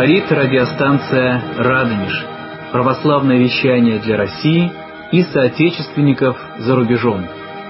Говорит радиостанция «Радонеж». Православное вещание для России и соотечественников за рубежом.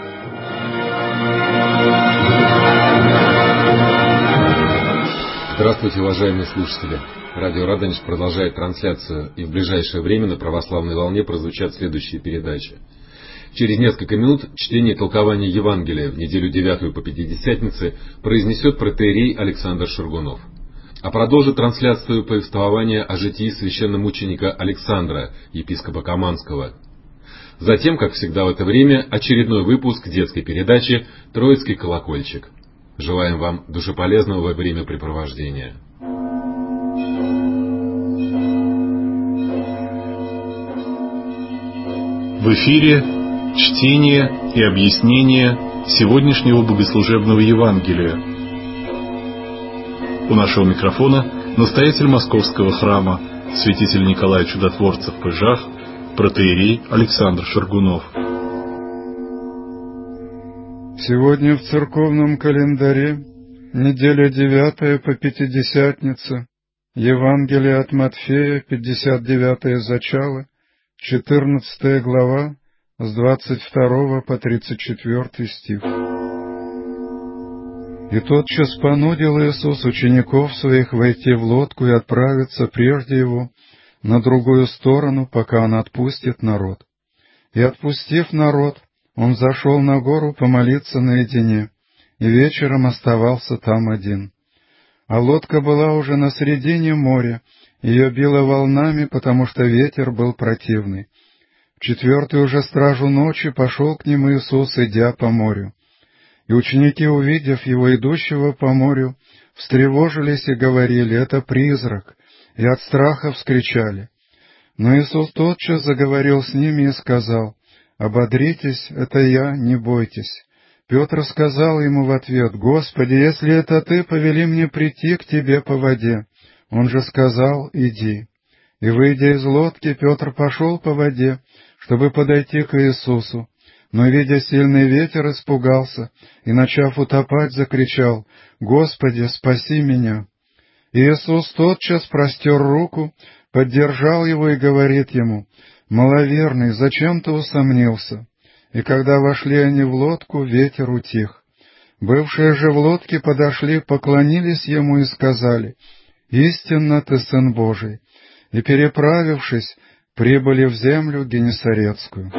Здравствуйте, уважаемые слушатели! Радио «Радонеж» продолжает трансляцию, и в ближайшее время на православной волне прозвучат следующие передачи. Через несколько минут чтение и толкование Евангелия в неделю 9 по Пятидесятнице произнесет протоиерей Александр Шаргунов. А продолжит трансляцию повествования о житии священномученика Александра, епископа Каманского. Затем, как всегда в это время, очередной выпуск детской передачи «Троицкий колокольчик». Желаем вам душеполезного времяпрепровождения. В эфире чтение и объяснение сегодняшнего богослужебного Евангелия. У нашего микрофона настоятель Московского храма, святитель Николай Чудотворцев в Пыжах, протоиерей Александр Шаргунов. Сегодня в церковном календаре неделя 9 по Пятидесятница, Евангелие от Матфея, 59 зачало, 14 глава, с 22 по 34 стих. «И тотчас понудил Иисус учеников своих войти в лодку и отправиться прежде Его на другую сторону, пока Он отпустит народ. И, отпустив народ, Он зашел на гору помолиться наедине, и вечером оставался там один. А лодка была уже на середине моря, ее било волнами, потому что ветер был противный. В 4-ю уже стражу ночи пошел к ним Иисус, идя по морю. И ученики, увидев Его идущего по морю, встревожились и говорили: «Это призрак», и от страха вскричали. Но Иисус тотчас заговорил с ними и сказал: «Ободритесь, это Я, не бойтесь». Петр сказал Ему в ответ: «Господи, если это Ты, повели мне прийти к Тебе по воде». Он же сказал: «Иди». И, выйдя из лодки, Петр пошел по воде, чтобы подойти к Иисусу. Но, видя сильный ветер, испугался и, начав утопать, закричал: «Господи, спаси меня!» Иисус тотчас простер руку, поддержал его и говорит ему: «Маловерный, зачем ты усомнился?» И когда вошли они в лодку, ветер утих. Бывшие же в лодке подошли, поклонились ему и сказали: «Истинно ты Сын Божий». И, переправившись, прибыли в землю Генесарецкую.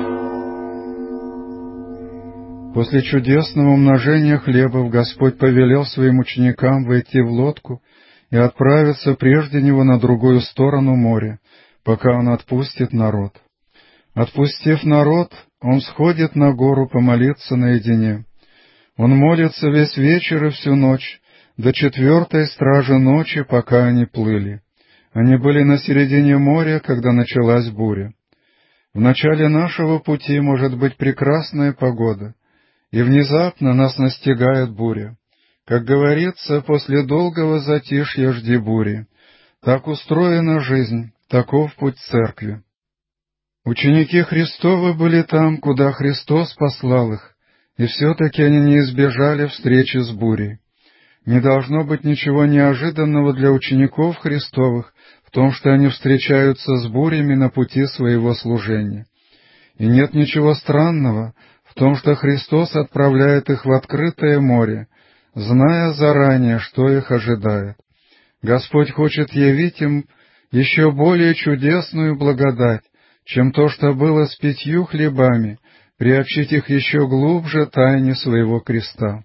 После чудесного умножения хлебов Господь повелел своим ученикам войти в лодку и отправиться прежде Него на другую сторону моря, пока Он отпустит народ. Отпустив народ, Он сходит на гору помолиться наедине. Он молится весь вечер и всю ночь, до 4-й стражи ночи, пока они плыли. Они были на середине моря, когда началась буря. В начале нашего пути может быть прекрасная погода, и внезапно нас настигает буря. Как говорится, после долгого затишья жди бури. Так устроена жизнь, таков путь церкви. Ученики Христовы были там, куда Христос послал их, и все-таки они не избежали встречи с бурей. Не должно быть ничего неожиданного для учеников Христовых в том, что они встречаются с бурями на пути своего служения. И нет ничего странного в том, что Христос отправляет их в открытое море, зная заранее, что их ожидает. Господь хочет явить им еще более чудесную благодать, чем то, что было с 5 хлебами, приобщить их еще глубже тайне своего креста.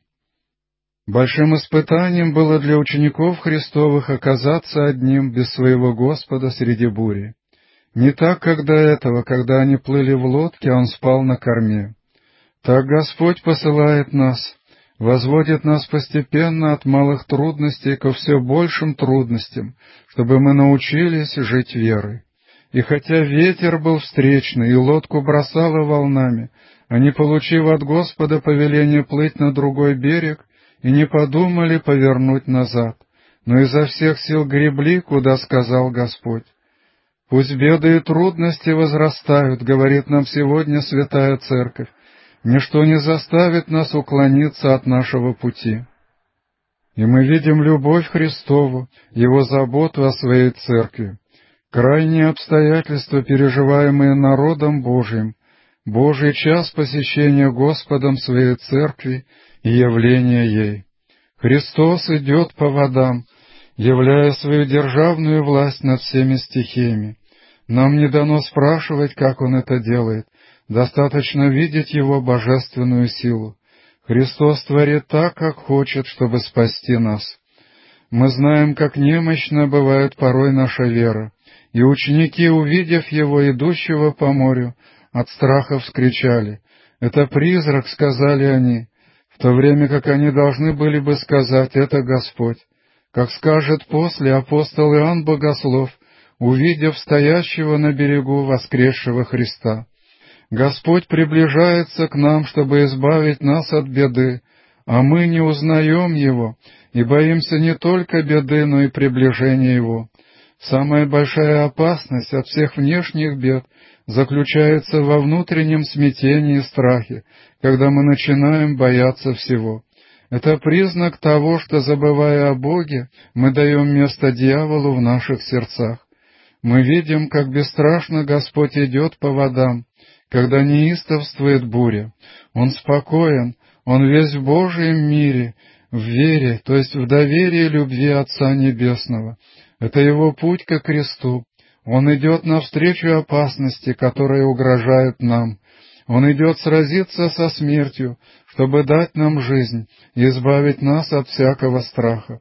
Большим испытанием было для учеников Христовых оказаться одним без своего Господа среди бури. Не так, как до этого, когда они плыли в лодке, а Он спал на корме. Так Господь посылает нас, возводит нас постепенно от малых трудностей ко все большим трудностям, чтобы мы научились жить верой. И хотя ветер был встречный, и лодку бросало волнами, они, получив от Господа повеление плыть на другой берег, и не подумали повернуть назад, но изо всех сил гребли, куда сказал Господь. «Пусть беды и трудности возрастают», — говорит нам сегодня Святая Церковь, «ничто не заставит нас уклониться от нашего пути». И мы видим любовь Христову, Его заботу о Своей Церкви, крайние обстоятельства, переживаемые народом Божиим, Божий час посещения Господом Своей Церкви и явления ей. Христос идет по водам, являя свою державную власть над всеми стихиями. Нам не дано спрашивать, как Он это делает, достаточно видеть Его божественную силу. Христос творит так, как хочет, чтобы спасти нас. Мы знаем, как немощна бывает порой наша вера, и ученики, увидев Его, идущего по морю, от страха вскричали: «Это призрак», — сказали они, в то время как они должны были бы сказать: «Это Господь». Как скажет после апостол Иоанн Богослов, увидев стоящего на берегу воскресшего Христа: «Господь приближается к нам, чтобы избавить нас от беды, а мы не узнаем Его и боимся не только беды, но и приближения Его». Самая большая опасность от всех внешних бед заключается во внутреннем смятении и страхе, когда мы начинаем бояться всего. Это признак того, что, забывая о Боге, мы даем место дьяволу в наших сердцах. Мы видим, как бесстрашно Господь идет по водам, когда неистовствует буря. Он спокоен, Он весь в Божьем мире, в вере, то есть в доверии любви Отца Небесного. Это Его путь ко кресту. Он идет навстречу опасности, которые угрожают нам. Он идет сразиться со смертью, чтобы дать нам жизнь и избавить нас от всякого страха.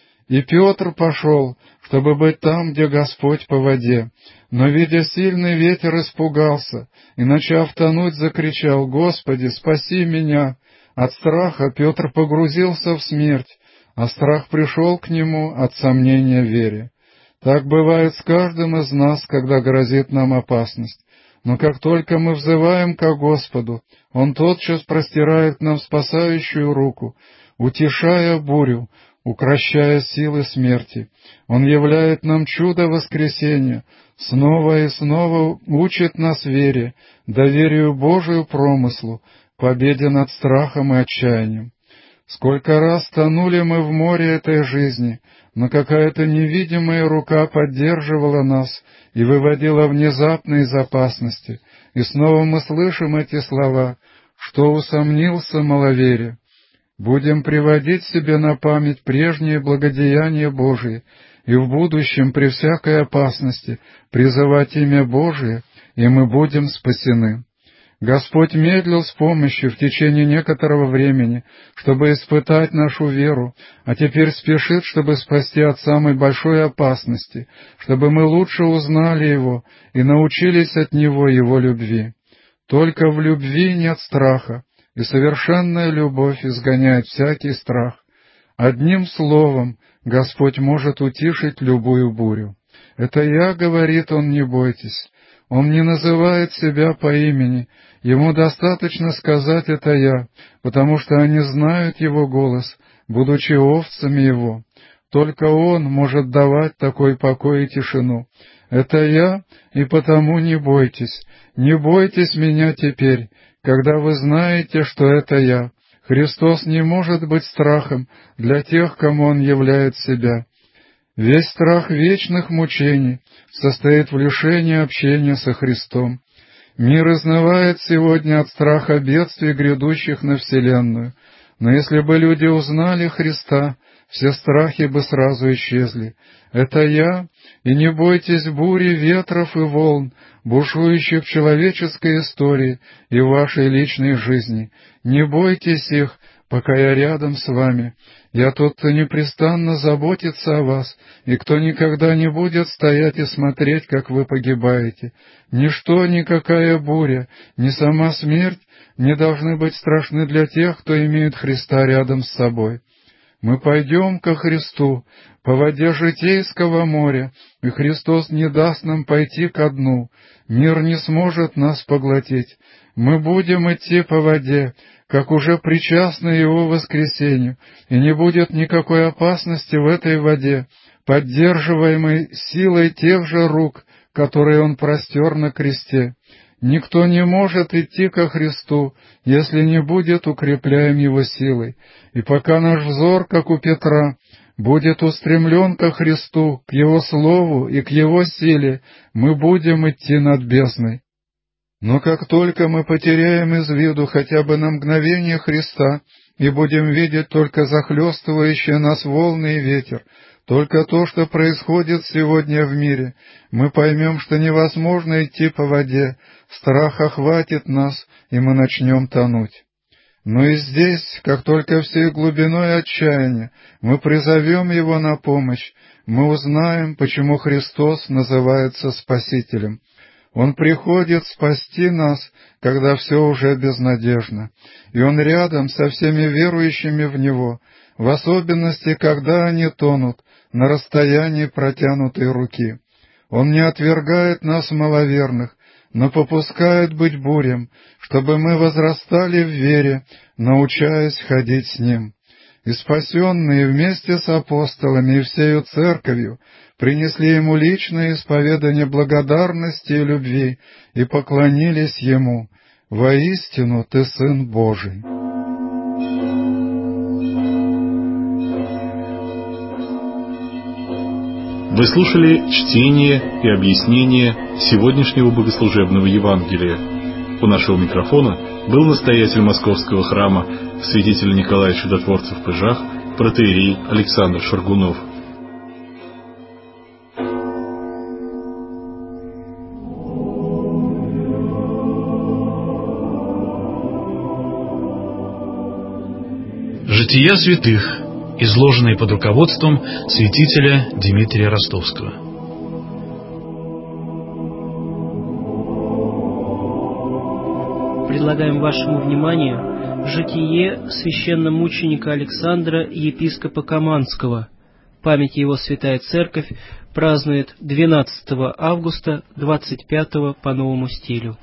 И Петр пошел, чтобы быть там, где Господь по воде, но, видя сильный ветер, испугался и, начав тонуть, закричал: «Господи, спаси меня!» От страха Петр погрузился в смерть, а страх пришел к нему от сомнения в вере. Так бывает с каждым из нас, когда грозит нам опасность. Но как только мы взываем ко Господу, Он тотчас простирает к нам спасающую руку, утешая бурю, укрощая силы смерти. Он являет нам чудо воскресения, снова и снова учит нас вере, доверию Божию промыслу, победе над страхом и отчаянием. Сколько раз тонули мы в море этой жизни, но какая-то невидимая рука поддерживала нас и выводила внезапно из опасности. И снова мы слышим эти слова: «Что усомнился маловерие». Будем приводить себе на память прежние благодеяния Божии и в будущем при всякой опасности призывать имя Божие, и мы будем спасены. Господь медлил с помощью в течение некоторого времени, чтобы испытать нашу веру, а теперь спешит, чтобы спасти от самой большой опасности, чтобы мы лучше узнали Его и научились от Него Его любви. Только в любви нет страха, и совершенная любовь изгоняет всякий страх. Одним словом, Господь может утишить любую бурю. «Это я, — говорит Он, — не бойтесь». Он не называет себя по имени, ему достаточно сказать «это я», потому что они знают его голос, будучи овцами его. Только он может давать такой покой и тишину. «Это я, и потому не бойтесь. Не бойтесь меня теперь, когда вы знаете, что это я». Христос не может быть страхом для тех, кому Он являет себя. Весь страх вечных мучений состоит в лишении общения со Христом. Мир изнывает сегодня от страха бедствий, грядущих на вселенную. Но если бы люди узнали Христа, все страхи бы сразу исчезли. «Это я, и не бойтесь бури, ветров и волн, бушующих в человеческой истории и в вашей личной жизни. Не бойтесь их, пока я рядом с вами. Я тот, кто непрестанно заботится о вас, и кто никогда не будет стоять и смотреть, как вы погибаете. Ничто, никакая буря, ни сама смерть не должны быть страшны для тех, кто имеет Христа рядом с собой. Мы пойдем ко Христу по воде житейского моря, и Христос не даст нам пойти ко дну. Мир не сможет нас поглотить. Мы будем идти по воде, как уже причастны Его воскресению, и не будет никакой опасности в этой воде, поддерживаемой силой тех же рук, которые Он простер на кресте. Никто не может идти ко Христу, если не будет укрепляем Его силой. И пока наш взор, как у Петра, будет устремлен ко Христу, к Его Слову и к Его силе, мы будем идти над бездной. Но как только мы потеряем из виду хотя бы на мгновение Христа и будем видеть только захлестывающие нас волны и ветер, только то, что происходит сегодня в мире, мы поймем, что невозможно идти по воде, страх охватит нас, и мы начнем тонуть. Но и здесь, как только всей глубиной отчаяния мы призовем Его на помощь, мы узнаем, почему Христос называется Спасителем. Он приходит спасти нас, когда все уже безнадежно, и Он рядом со всеми верующими в Него, в особенности, когда они тонут на расстоянии протянутой руки. Он не отвергает нас, маловерных, но попускает быть бурем, чтобы мы возрастали в вере, научаясь ходить с Ним. И спасенные вместе с апостолами и всею церковью принесли Ему личное исповедание благодарности и любви и поклонились Ему: «Воистину Ты Сын Божий». Вы слушали чтение и объяснение сегодняшнего богослужебного Евангелия. У нашего микрофона был настоятель Московского храма святитель Николай Чудотворцев в Пыжах, протоиерей Александр Шаргунов. Жития святых, изложенные под руководством святителя Дмитрия Ростовского. Предлагаем вашему вниманию житие священномученика Александра, епископа Каманского. Память его Святая Церковь празднует 12 августа 25 по новому стилю.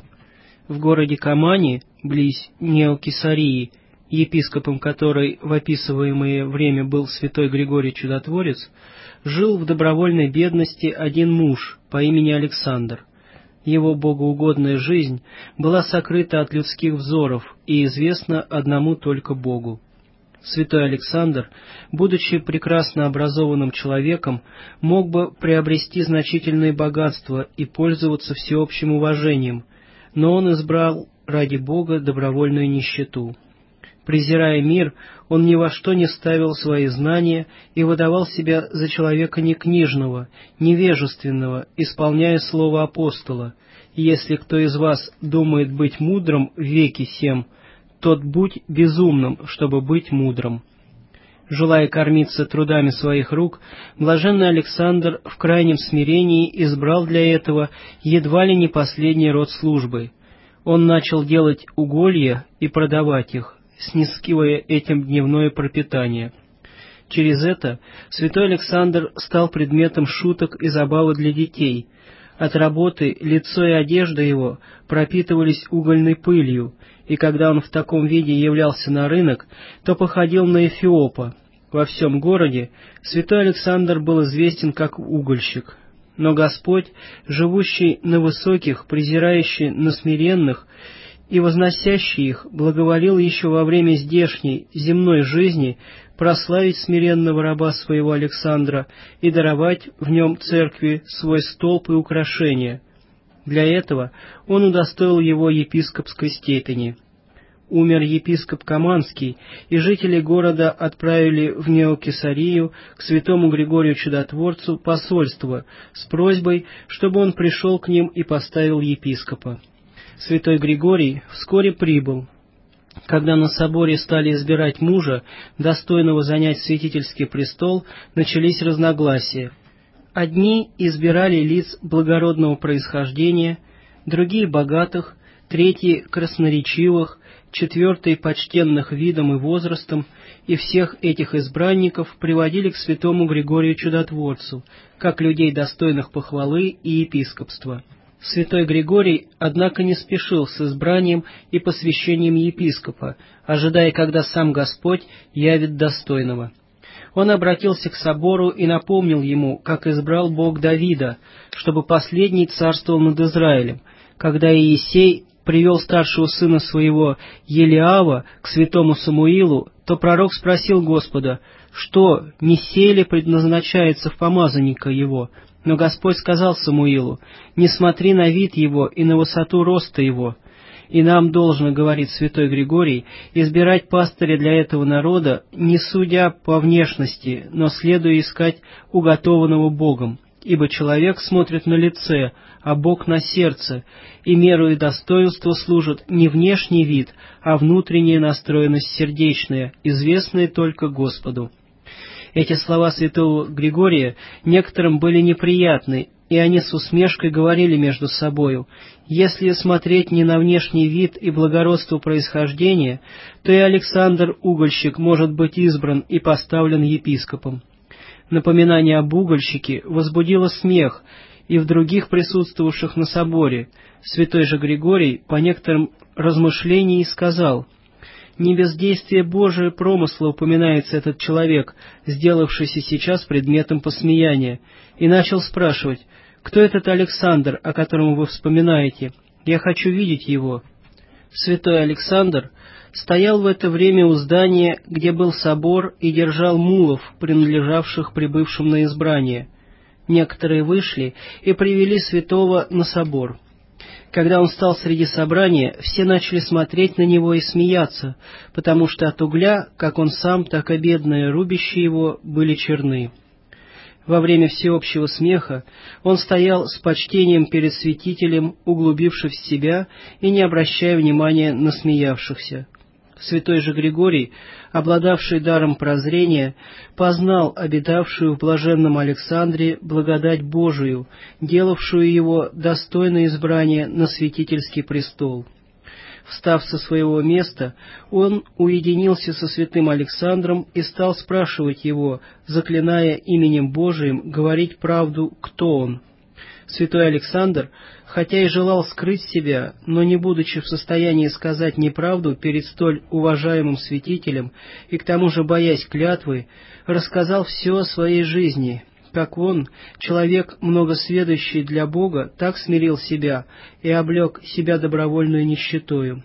В городе Камани, близ Неокесарии, епископом которой в описываемое время был святой Григорий Чудотворец, жил в добровольной бедности один муж по имени Александр. Его богоугодная жизнь была сокрыта от людских взоров и известна одному только Богу. Святой Александр, будучи прекрасно образованным человеком, мог бы приобрести значительные богатства и пользоваться всеобщим уважением, но он избрал ради Бога добровольную нищету. Презирая мир, он ни во что не ставил свои знания и выдавал себя за человека некнижного, невежественного, исполняя слово апостола: «Если кто из вас думает быть мудрым в веке сем, тот будь безумным, чтобы быть мудрым». Желая кормиться трудами своих рук, блаженный Александр в крайнем смирении избрал для этого едва ли не последний род службы. Он начал делать уголья и продавать их, снискивая этим дневное пропитание. Через это святой Александр стал предметом шуток и забавы для детей. От работы лицо и одежда его пропитывались угольной пылью, и когда он в таком виде являлся на рынок, то походил на Эфиопа. Во всем городе святой Александр был известен как угольщик. Но Господь, живущий на высоких, презирающий на смиренных и возносящий их, благоволил еще во время здешней земной жизни прославить смиренного раба своего Александра и даровать в нем церкви свой столб и украшения. Для этого он удостоил его епископской степени. Умер епископ Каманский, и жители города отправили в Неокесарию к святому Григорию Чудотворцу посольство с просьбой, чтобы он пришел к ним и поставил епископа. Святой Григорий вскоре прибыл. Когда на соборе стали избирать мужа, достойного занять святительский престол, начались разногласия. Одни избирали лиц благородного происхождения, другие — богатых, третьи — красноречивых, четвертые — почтенных видом и возрастом, и всех этих избранников приводили к святому Григорию Чудотворцу, как людей, достойных похвалы и епископства. Святой Григорий, однако, не спешил с избранием и посвящением епископа, ожидая, когда сам Господь явит достойного. Он обратился к собору и напомнил ему, как избрал Бог Давида, чтобы последний царствовал над Израилем, когда Иисей привел старшего сына своего Елиава к святому Самуилу, то пророк спросил Господа, что не сей ли предназначается в помазанника его? Но Господь сказал Самуилу, не смотри на вид его и на высоту роста его. И нам должно, говорит святой Григорий, избирать пастыря для этого народа, не судя по внешности, но следуя искать уготованного Богом. Ибо человек смотрит на лице, а Бог на сердце, и меру и достоинство служит не внешний вид, а внутренняя настроенность сердечная, известная только Господу. Эти слова святого Григория некоторым были неприятны, и они с усмешкой говорили между собою: если смотреть не на внешний вид и благородство происхождения, то и Александр Угольщик может быть избран и поставлен епископом. Напоминание об угольщике возбудило смех и в других присутствовавших на соборе. Святой же Григорий по некоторым размышлениям сказал: не без действия Божия промысла упоминается этот человек, сделавшийся сейчас предметом посмеяния, и начал спрашивать: кто этот Александр, о котором вы вспоминаете? Я хочу видеть его. Святой Александр стоял в это время у здания, где был собор, и держал мулов, принадлежавших прибывшим на избрание. Некоторые вышли и привели святого на собор. Когда он стал среди собрания, все начали смотреть на него и смеяться, потому что от угля, как он сам, так и бедные, рубящие его, были черны. Во время всеобщего смеха он стоял с почтением перед святителем, углубившись в себя и не обращая внимания на смеявшихся. Святой же Григорий, обладавший даром прозрения, познал обитавшую в блаженном Александре благодать Божию, делавшую его достойно избрания на святительский престол. Встав со своего места, он уединился со святым Александром и стал спрашивать его, заклиная именем Божиим говорить правду, кто он. Святой Александр, хотя и желал скрыть себя, но не будучи в состоянии сказать неправду перед столь уважаемым святителем и к тому же боясь клятвы, рассказал все о своей жизни, как он, человек многосведущий для Бога, так смирил себя и облег себя добровольную нищетою.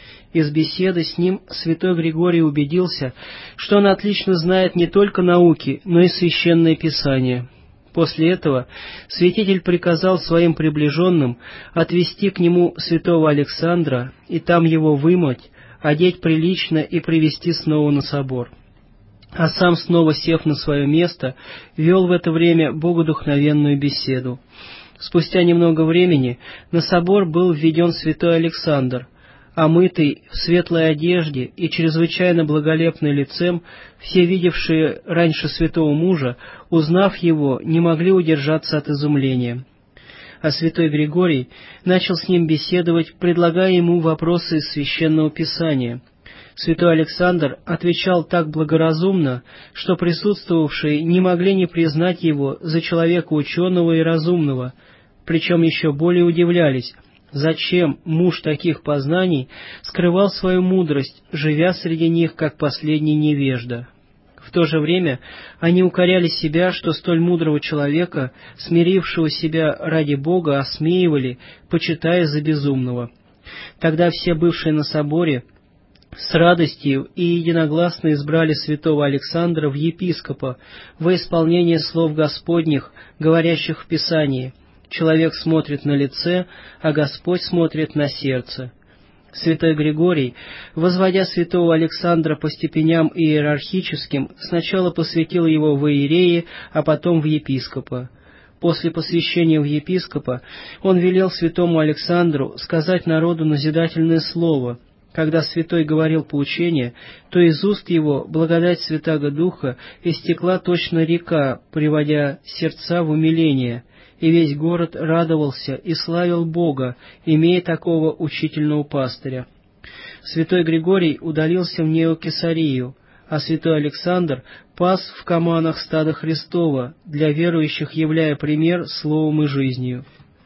Из беседы с ним святой Григорий убедился, что он отлично знает не только науки, но и священное писание. После этого святитель приказал своим приближенным отвести к нему святого Александра и там его вымыть, одеть прилично и привести снова на собор. А сам, снова сев на свое место, вел в это время богодухновенную беседу. Спустя немного времени на собор был введен святой Александр. Омытый в светлой одежде и чрезвычайно благолепный лицем, все видевшие раньше святого мужа, узнав его, не могли удержаться от изумления. А святой Григорий начал с ним беседовать, предлагая ему вопросы из Священного Писания. Святой Александр отвечал так благоразумно, что присутствовавшие не могли не признать его за человека ученого и разумного, причем еще более удивлялись, зачем муж таких познаний скрывал свою мудрость, живя среди них, как последний невежда. В то же время они укоряли себя, что столь мудрого человека, смирившего себя ради Бога, осмеивали, почитая за безумного. Тогда все бывшие на соборе с радостью и единогласно избрали святого Александра в епископа во исполнение слов Господних, говорящих в Писании: «Человек смотрит на лице, а Господь смотрит на сердце». Святой Григорий, возводя святого Александра по степеням иерархическим, сначала посвятил его в иереи, а потом в епископа. После посвящения в епископа он велел святому Александру сказать народу назидательное слово. Когда святой говорил поучение, то из уст его благодать Святаго Духа истекла точно река, приводя сердца в умиление, и весь город радовался и славил Бога, имея такого учительного пастыря. Святой Григорий удалился в Неокесарию, а святой Александр пас в Каманах стада Христова, для верующих являя пример словом и жизнью.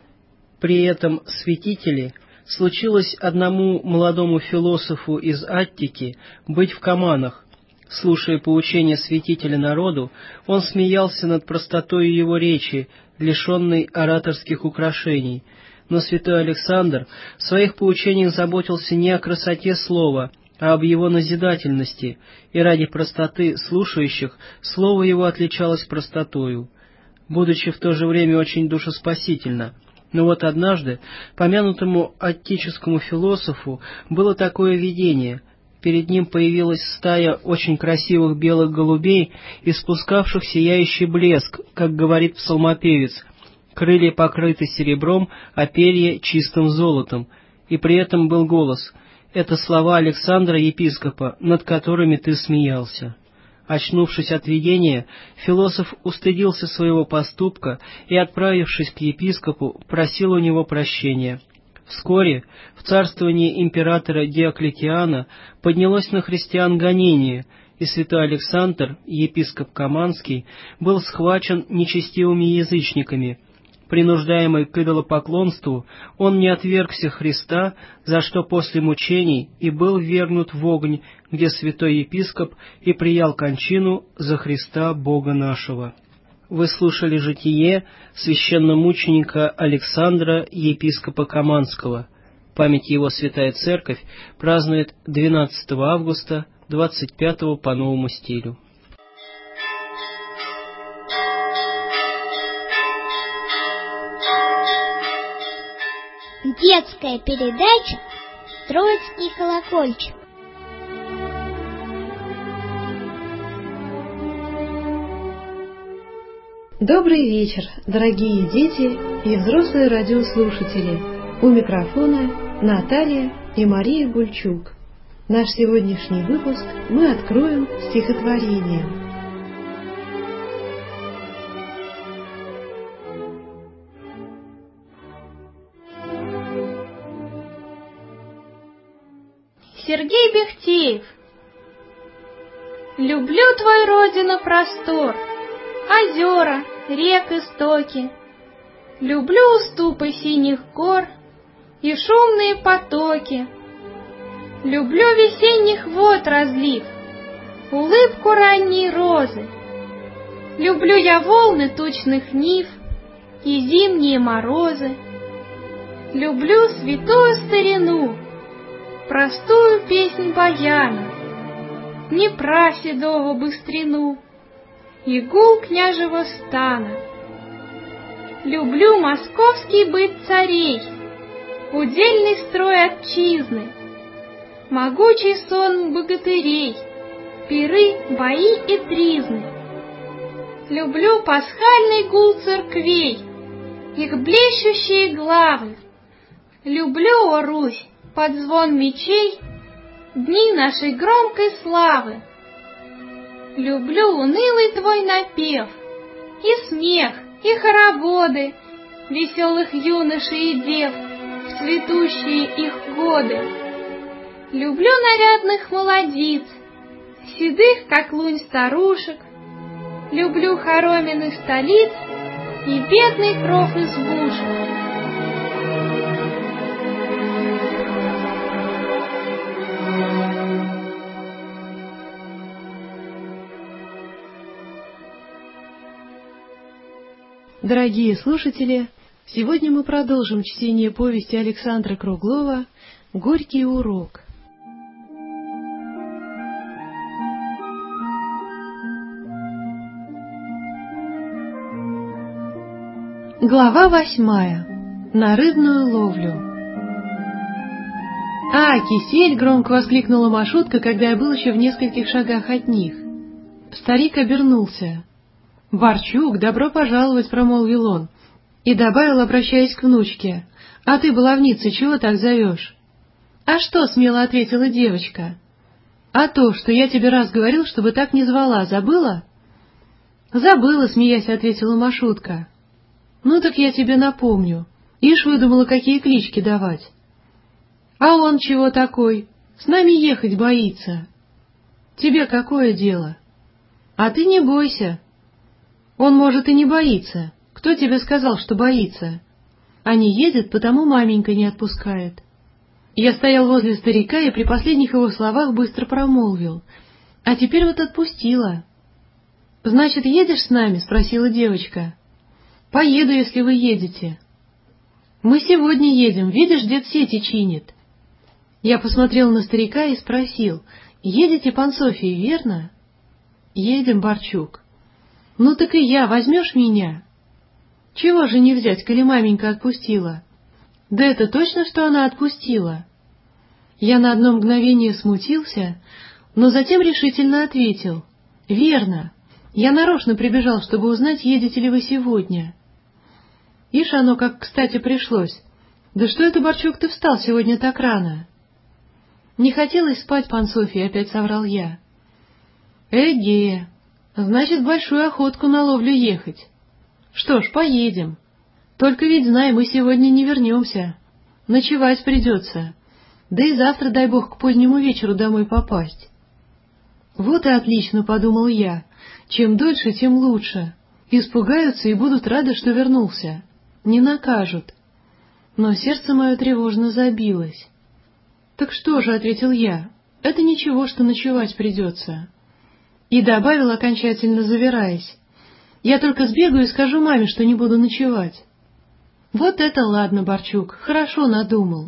При этом святители случилось одному молодому философу из Аттики быть в Каманах. Слушая поучения святителя народу, он смеялся над простотой его речи, лишенной ораторских украшений. Но святой Александр в своих поучениях заботился не о красоте слова, а об его назидательности, и ради простоты слушающих слово его отличалось простотою, будучи в то же время очень душеспасительно. Но вот однажды помянутому аттическому философу было такое видение. Перед ним появилась стая очень красивых белых голубей, испускавших сияющий блеск, как говорит псалмопевец, крылья покрыты серебром, а перья чистым золотом. И при этом был голос: «Это слова Александра епископа, над которыми ты смеялся». Очнувшись от видения, философ устыдился своего поступка и, отправившись к епископу, просил у него прощения. Вскоре в царствовании императора Диоклетиана поднялось на христиан гонение, и святой Александр, епископ Каманский, был схвачен нечестивыми язычниками. Принуждаемый к идолопоклонству, он не отвергся Христа, за что после мучений и был ввергнут в огонь, где святой епископ и приял кончину за Христа Бога нашего. Вы слушали житие священномученика Александра, епископа Каманского. Память его Святая Церковь празднует 12 августа, 25 по новому стилю. Детская передача «Троицкий колокольчик». Добрый вечер, дорогие дети и взрослые радиослушатели. У микрофона Наталья и Мария Гульчук. Наш сегодняшний выпуск мы откроем стихотворением. Сергей Бехтеев. Люблю твой, родина, простор, озера, рек, истоки. Люблю уступы синих гор и шумные потоки. Люблю весенних вод разлив, улыбку ранней розы. Люблю я волны тучных нив и зимние морозы. Люблю святую старину, простую песнь баяна, Днепра седого быстрину и гул княжего стана. Люблю московский быт царей, удельный строй отчизны, могучий сон богатырей, пиры, бои и тризны. Люблю пасхальный гул церквей, их блещущие главы. Люблю, о Русь, под звон мечей дни нашей громкой славы. Люблю унылый твой напев, и смех, и хороводы веселых юношей и дев в цветущие их годы. Люблю нарядных молодиц, седых, как лунь, старушек. Люблю хоромины столиц и бедный кров избушек. Дорогие слушатели, сегодня мы продолжим чтение повести Александра Круглова «Горький урок». Глава 8. На рыбную ловлю. «А, кисель!» — громко воскликнула Машутка, когда я был еще в нескольких шагах от них. Старик обернулся. «Барчук, добро пожаловать!» — промолвил он, и добавил, обращаясь к внучке: «А ты, баловница, чего так зовешь?» «А что?» — смело ответила девочка. «А то, что я тебе раз говорил, чтобы так не звала, забыла?» «Забыла», — смеясь ответила Машутка. «Ну так я тебе напомню. Ишь выдумала, какие клички давать». «А он чего такой? С нами ехать боится». «Тебе какое дело?» «А ты не бойся». «Он, может, и не боится. Кто тебе сказал, что боится?» «А не едет, потому маменька не отпускает». Я стоял возле старика и при последних его словах быстро промолвил: А теперь вот отпустила. «Значит, едешь с нами?» — спросила девочка. «Поеду, если вы едете». «Мы сегодня едем, видишь, дед сети чинит». Я посмотрел на старика и спросил: «Едете, пан Софий, верно?» «Едем, Барчук». «Ну так и я, возьмешь меня?» «Чего же не взять, коли маменька отпустила?» «Да это точно, что она отпустила?» Я на одно мгновение смутился, но затем решительно ответил: «Верно. Я нарочно прибежал, чтобы узнать, едете ли вы сегодня». Ишь, оно как кстати пришлось. «Да что это, Барчук, ты встал сегодня так рано?» «Не хотелось спать, пан Софий», — опять соврал я. «Эге, значит, в большую охотку на ловлю ехать. Что ж, поедем. Только ведь, знай, мы сегодня не вернемся. Ночевать придется. Да и завтра, дай бог, к позднему вечеру домой попасть». «Вот и отлично», — подумал я. «Чем дольше, тем лучше. Испугаются и будут рады, что вернулся. Не накажут». Но сердце мое тревожно забилось. «Так что же», — ответил я, — «это ничего, что ночевать придется». И добавил, окончательно завираясь: «Я только сбегаю и скажу маме, что не буду ночевать». «Вот это ладно, Барчук, хорошо надумал».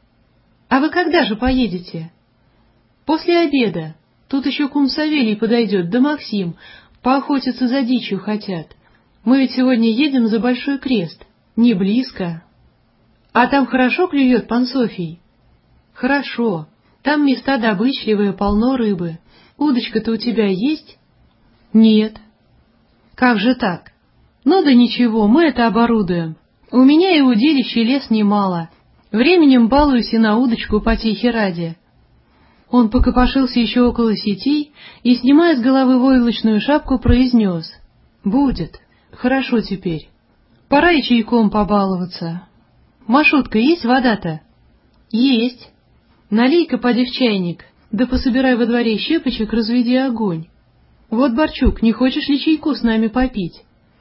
«А вы когда же поедете?» «После обеда. Тут еще кум Савелий подойдет, да Максим. Поохотиться за дичью хотят. Мы ведь сегодня едем за Большой Крест. Не близко». «А там хорошо клюет, пан Софий?» «Хорошо. Там места добычливые, полно рыбы. Удочка-то у тебя есть?» «Нет». «Как же так?» «Ну да ничего, мы это оборудуем. У меня и удилищ и лес немало. Временем балуюсь и на удочку потехи ради». Он покопошился еще около сетей и, снимая с головы войлочную шапку, произнес: «Будет. Хорошо теперь. Пора и чайком побаловаться. Машутка, есть вода-то?» «Есть. Налей-ка, поди в чайник, да пособирай во дворе щепочек, разведи огонь. Вот, Барчук, не хочешь ли чайку с нами попить?»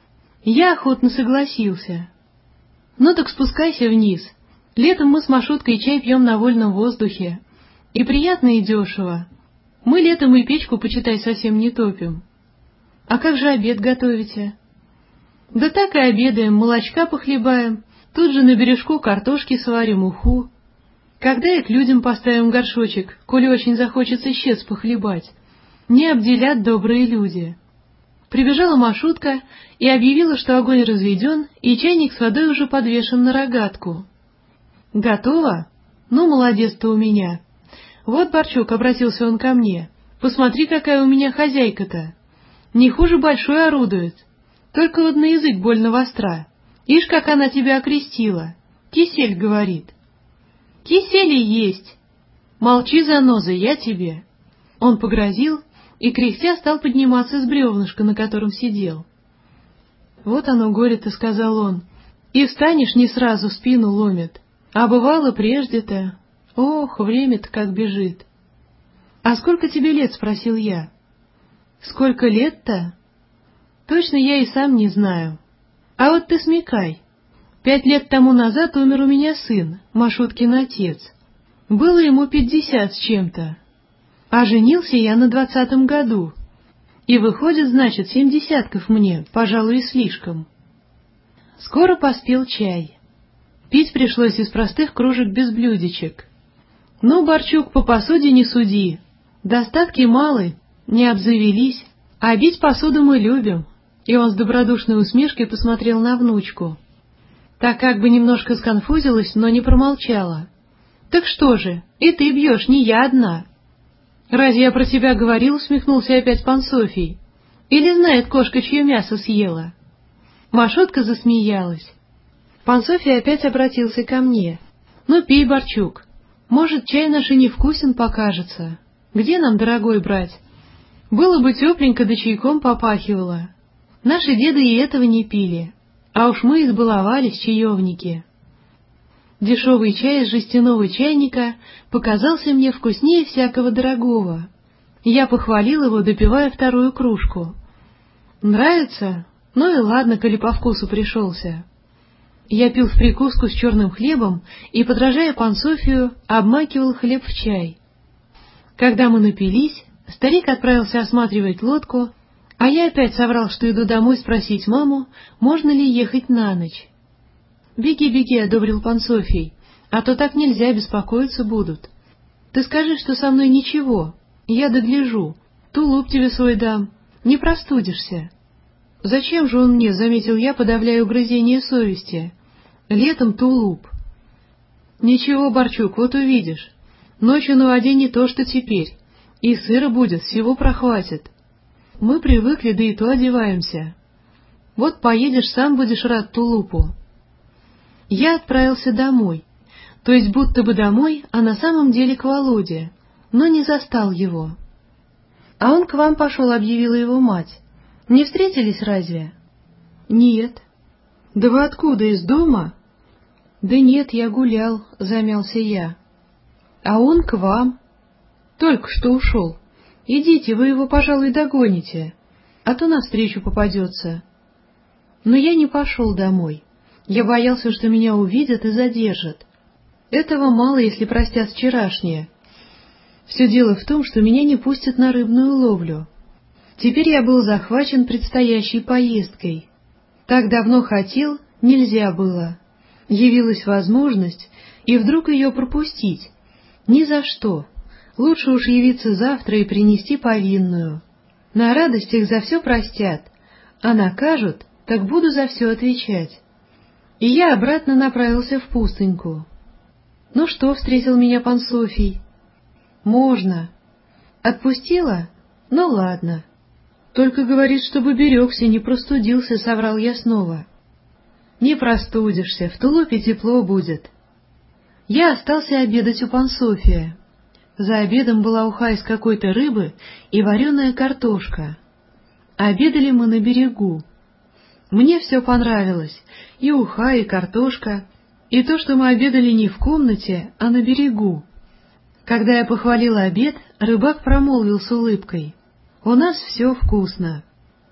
Я охотно согласился. «Ну так спускайся вниз. Летом мы с Машуткой чай пьем на вольном воздухе. И приятно, и дешево. Мы летом и печку, почитай, совсем не топим. А как же обед готовите?» «Да так и обедаем, молочка похлебаем, тут же на бережку картошки сварим, уху. Когда и к людям поставим горшочек, коли очень захочется щец похлебать. Не обделят добрые люди». Прибежала Машутка и объявила, что огонь разведен, и чайник с водой уже подвешен на рогатку. «Готово? Ну, молодец-то у меня. Вот, Барчук, — обратился он ко мне, — посмотри, какая у меня хозяйка-то. Не хуже большой орудует. Только вот на язык больно востра. Ишь, как она тебя окрестила. Кисель, говорит». «Кисели есть. Молчи, заноза, я тебе». Он погрозил и, кряхтя, стал подниматься с бревнышка, на котором сидел. «Вот оно горе-то, — сказал он, — и встанешь не сразу, спину ломит. А бывало прежде-то. Ох, время-то как бежит». «А сколько тебе лет?» — спросил я. «Сколько лет-то? Точно я и сам не знаю. А вот ты смекай. 5 лет тому назад умер у меня сын, Машуткин отец. Было ему 50 с чем-то. А женился я на 20-м году. И выходит, значит, 70 мне, пожалуй, и слишком». Скоро поспел чай. Пить пришлось из простых кружек без блюдечек. «Ну, Барчук, по посуде не суди. Достатки малы, не обзавелись, а бить посуду мы любим». И он с добродушной усмешкой посмотрел на внучку. Так как бы немножко сконфузилась, но не промолчала. «Так что же, и ты бьешь, не я одна». «Разве я про тебя говорил?» — усмехнулся опять пан Софий. «Или знает кошка, чье мясо съела?» Машутка засмеялась. Пан Софий опять обратился ко мне. «Ну, пей, Барчук. Может, чай наш и невкусен покажется. Где нам, дорогой, брать? Было бы тепленько, да чайком попахивало. Наши деды и этого не пили. А уж мы избаловались, чаевники». Дешевый чай из жестяного чайника показался мне вкуснее всякого дорогого. Я похвалил его, допивая вторую кружку. «Нравится? Ну и ладно, коли по вкусу пришелся». Я пил в прикуску с черным хлебом и, подражая пан Софию, обмакивал хлеб в чай. Когда мы напились, Старик отправился осматривать лодку, а я опять соврал, что иду домой спросить маму, можно ли ехать на ночь. «Беги, беги», — одобрил пан Софий, — «а то так нельзя, беспокоиться будут. Ты скажи, что со мной ничего, я догляжу, тулуп тебе свой дам, не простудишься». «Зачем же он мне?» — заметил я, подавляя угрызение совести. «Летом тулуп». «Ничего, Барчук, вот увидишь. Ночью на воде не то, что теперь. И сыро будет, всего прохватит. Мы привыкли, да и то одеваемся. Вот поедешь, сам будешь рад тулупу». Я отправился домой, то есть будто бы домой, а на самом деле к Володе, но не застал его. «А он к вам пошел», — объявила его мать. «Не встретились разве?» «Нет». «Да вы откуда, из дома?» «Да нет, я гулял», — замялся я. «А он к вам. Только что ушел. Идите, вы его, пожалуй, догоните, а то навстречу попадется». Но я не пошел домой. Я боялся, что меня увидят и задержат. Этого мало, если простят вчерашнее. Все дело в том, что меня не пустят на рыбную ловлю. Теперь я был захвачен предстоящей поездкой. Так давно хотел, нельзя было. Явилась возможность, и вдруг ее пропустить. Ни за что. Лучше уж явиться завтра и принести повинную. На радостях за все простят, а накажут, так буду за все отвечать. И я обратно направился в пустыньку. «Ну что?» — встретил меня пан Софий. «Можно». «Отпустила? Ну ладно. Только говорит, чтобы берегся, не простудился», — соврал я снова. «Не простудишься, в тулупе тепло будет». Я остался обедать у пан София. За обедом была уха из какой-то рыбы и вареная картошка. Обедали мы на берегу. Мне все понравилось, и уха, и картошка, и то, что мы обедали не в комнате, а на берегу. Когда я похвалила обед, рыбак промолвил с улыбкой: «У нас все вкусно».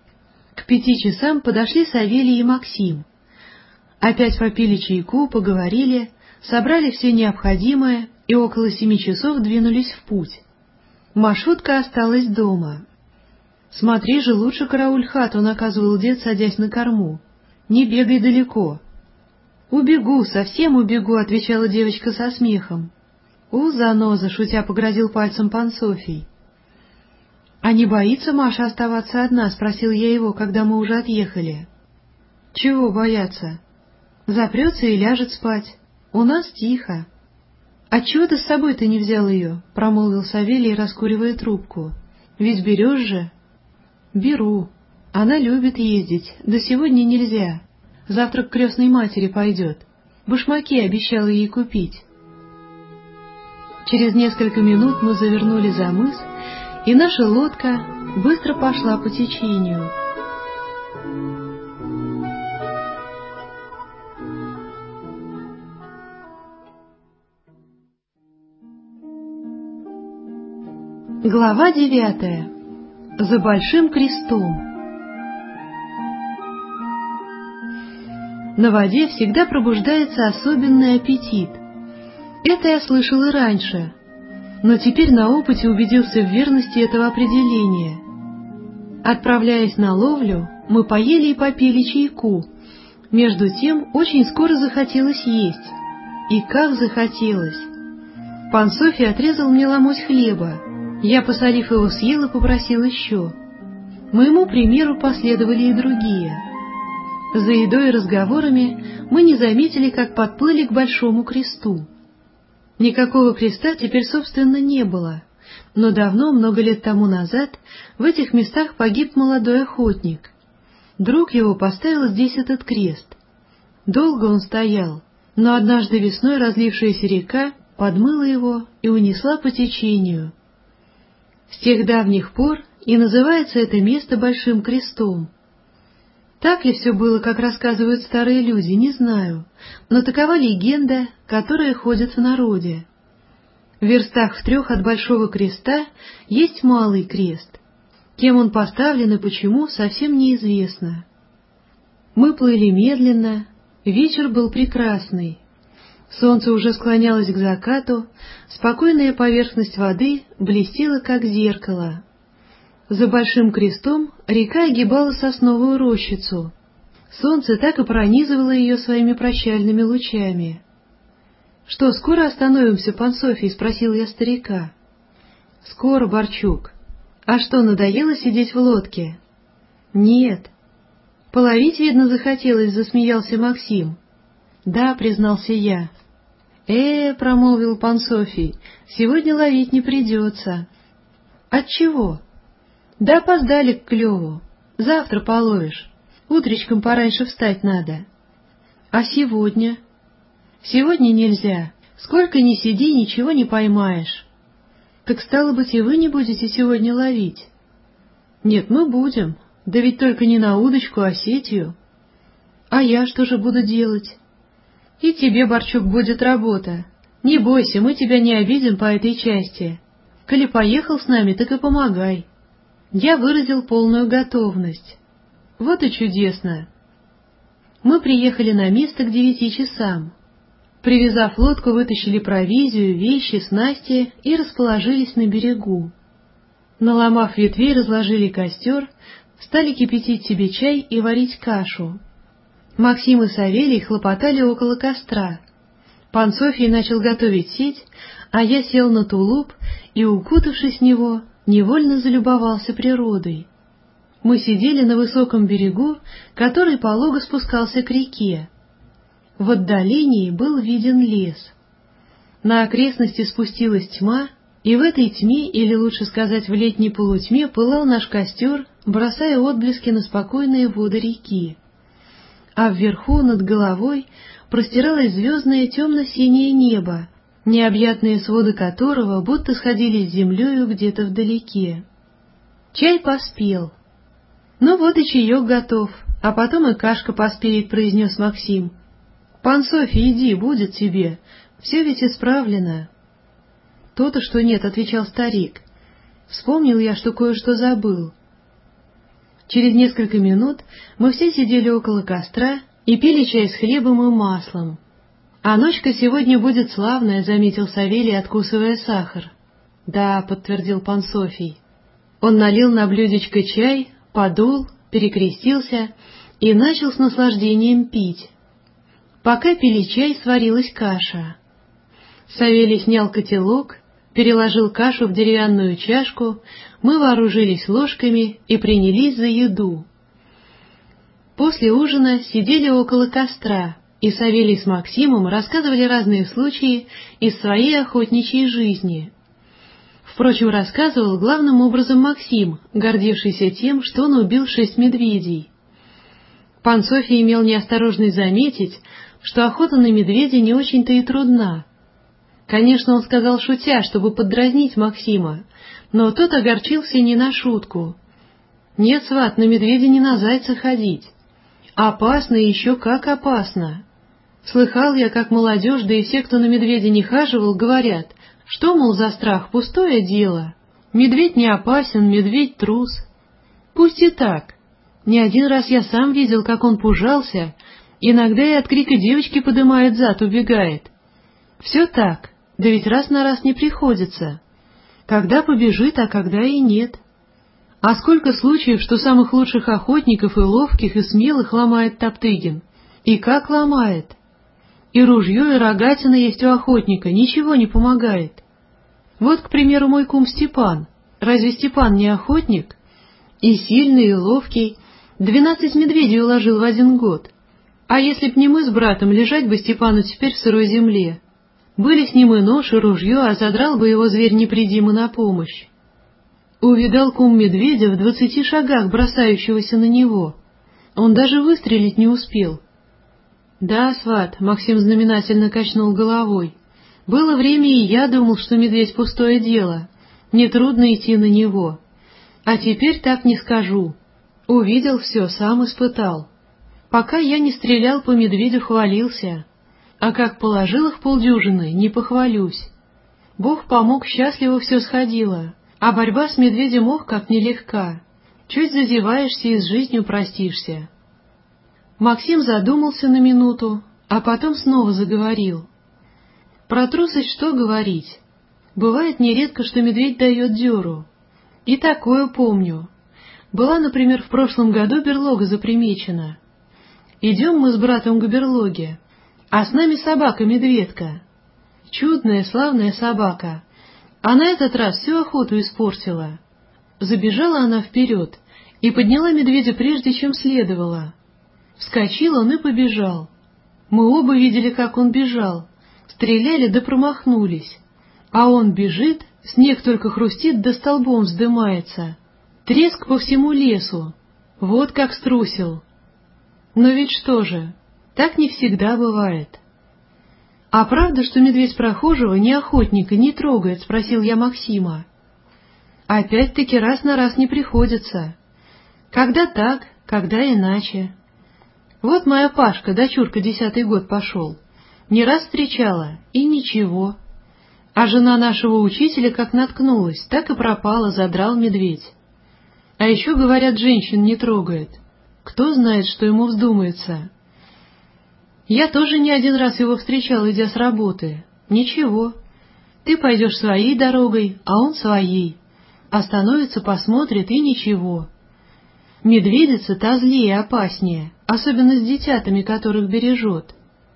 К 5 часам подошли Савелий и Максим. Опять попили чайку, поговорили, собрали все необходимое и около 7 часов двинулись в путь. Машутка осталась дома. «Смотри же, лучше карауль хату», — наказывал дед, садясь на корму. «Не бегай далеко». «Убегу, совсем убегу», — отвечала девочка со смехом. «Заноза», — шутя погрозил пальцем пан Софий. «А не боится Маша оставаться одна?» — спросил я его, когда мы уже отъехали. «Чего бояться? Запрется и ляжет спать. У нас тихо». «Отчего ты с собой-то не взял ее?» — промолвил Савелий, раскуривая трубку. «Ведь берешь же». «Беру. Она любит ездить, да сегодня нельзя. Завтра к крестной матери пойдет. Башмаки обещала ей купить». Через несколько минут мы завернули за мыс, и наша лодка быстро пошла по течению. Глава 9. За большим крестом. На воде всегда пробуждается особенный аппетит. Это я слышал и раньше, но теперь на опыте убедился в верности этого определения. Отправляясь на ловлю, мы поели и попили чайку. Между тем очень скоро захотелось есть. И как захотелось! Пан Софий отрезал мне ломоть хлеба. Я, посолив его, съел и попросил еще. Моему примеру последовали и другие. За едой и разговорами мы не заметили, как подплыли к большому кресту. Никакого креста теперь, собственно, не было, но давно, много лет тому назад, в этих местах погиб молодой охотник. Друг его поставил здесь этот крест. Долго он стоял, но однажды весной разлившаяся река подмыла его и унесла по течению. С тех давних пор и называется это место Большим крестом. Так ли все было, как рассказывают старые люди, не знаю, но такова легенда, которая ходит в народе. В верстах в 3 от Большого креста есть Малый крест. Кем он поставлен и почему, совсем неизвестно. Мы плыли медленно, вечер был прекрасный. Солнце уже склонялось к закату, спокойная поверхность воды блестела, как зеркало. За Большим Крестом река огибала сосновую рощицу. Солнце так и пронизывало ее своими прощальными лучами. — Что, скоро остановимся, пан Софий? — спросил я старика. — Скоро, Барчук. А что, надоело сидеть в лодке? — Нет. — Половить, видно, захотелось, — засмеялся Максим. — Да, — признался я. — промолвил пан Софий, — сегодня ловить не придется. — Отчего? — Да опоздали к клеву. Завтра половишь. Утречком пораньше встать надо. — А сегодня? — Сегодня нельзя. Сколько ни сиди, ничего не поймаешь. — Так стало быть, и вы не будете сегодня ловить? — Нет, мы будем. Да ведь только не на удочку, а сетью. — А я что же буду делать? — И тебе, Барчук, будет работа. Не бойся, мы тебя не обидим по этой части. Коли поехал с нами, так и помогай. Я выразил полную готовность. Вот и чудесно. Мы приехали на место к 9 часам. Привязав лодку, вытащили провизию, вещи, снасти и расположились на берегу. Наломав ветвей, разложили костер, стали кипятить себе чай и варить кашу. Максим и Савелий хлопотали около костра. Пан Софий начал готовить сеть, а я сел на тулуп и, укутавшись в него, невольно залюбовался природой. Мы сидели на высоком берегу, который полого спускался к реке. В отдалении был виден лес. На окрестности спустилась тьма, и в этой тьме, или лучше сказать в летней полутьме, пылал наш костер, бросая отблески на спокойные воды реки. А вверху, над головой, простиралось звездное темно-синее небо, необъятные своды которого будто сходились с землею где-то вдалеке. Чай поспел. — Ну вот и чаек готов, а потом и кашка поспеет, — произнес Максим. — Пан Софий, иди, будет тебе, все ведь исправлено. — То-то, что нет, — отвечал старик. Вспомнил я, что кое-что забыл. Через несколько минут мы все сидели около костра и пили чай с хлебом и маслом. — А ночка сегодня будет славная, — заметил Савелий, откусывая сахар. — Да, — подтвердил пан Софий. Он налил на блюдечко чай, подул, перекрестился и начал с наслаждением пить. Пока пили чай, сварилась каша. Савелий снял котелок, переложил кашу в деревянную чашку, мы вооружились ложками и принялись за еду. После ужина сидели около костра, и Савелий с Максимом рассказывали разные случаи из своей охотничьей жизни. Впрочем, рассказывал главным образом Максим, гордившийся тем, что он убил 6 медведей. Пан Софий имел неосторожность заметить, что охота на медведя не очень-то и трудна. Конечно, он сказал шутя, чтобы поддразнить Максима, но тот огорчился не на шутку. «Нет, сват, на медведя не на зайца ходить. Опасно и еще как опасно. Слыхал я, как молодежь, да и все, кто на медведя не хаживал, говорят, что, мол, за страх, пустое дело. Медведь не опасен, медведь трус. Пусть и так. Не один раз я сам видел, как он пужался, иногда и от крика девочки подымает зад, убегает. Все так, да ведь раз на раз не приходится. Когда побежит, а когда и нет. А сколько случаев, что самых лучших охотников и ловких, и смелых ломает Топтыгин. И как ломает. И ружье, и рогатина есть у охотника, ничего не помогает. Вот, к примеру, мой кум Степан. Разве Степан не охотник? И сильный, и ловкий. 12 медведей уложил в 1 год. А если б не мы с братом, лежать бы Степану теперь в сырой земле. Были с ним и нож, и ружье, а задрал бы его зверь непредимо на помощь. Увидал кум медведя в 20 шагах, бросающегося на него. Он даже выстрелить не успел. Да, сват, Максим знаменательно качнул головой. Было время, и я думал, что медведь пустое дело. Нетрудно идти на него. А теперь так не скажу. Увидел все, сам испытал. Пока я не стрелял по медведю, хвалился. А как положил их полдюжины, не похвалюсь. Бог помог, счастливо все сходило. А борьба с медведем, ох, как нелегка. Чуть зазеваешься и с жизнью простишься. Максим задумался на минуту, а потом снова заговорил. Про трусость что говорить? Бывает нередко, что медведь дает дёру. И такое помню. Была, например, в прошлом году берлога запримечена. Идем мы с братом к берлоге, а с нами собака-медведка. Чудная, славная собака. А на этот раз всю охоту испортила. Забежала она вперед и подняла медведя прежде, чем следовало. Вскочил он и побежал. Мы оба видели, как он бежал. Стреляли да промахнулись. А он бежит, снег только хрустит да столбом вздымается. Треск по всему лесу. Вот как струсил. Но ведь что же, так не всегда бывает. — А правда, что медведь прохожего ни охотника не трогает? — спросил я Максима. — Опять-таки раз на раз не приходится. Когда так, когда иначе. Вот моя Пашка, дочурка 10-й год пошел. Не раз встречала, и ничего. А жена нашего учителя как наткнулась, так и пропала, задрал медведь. А еще, говорят, женщин не трогает. Кто знает, что ему вздумается. Я тоже не один раз его встречал, идя с работы. Ничего. Ты пойдешь своей дорогой, а он своей. Остановится, посмотрит, и ничего. Медведица та злее и опаснее, особенно с детятами, которых бережет.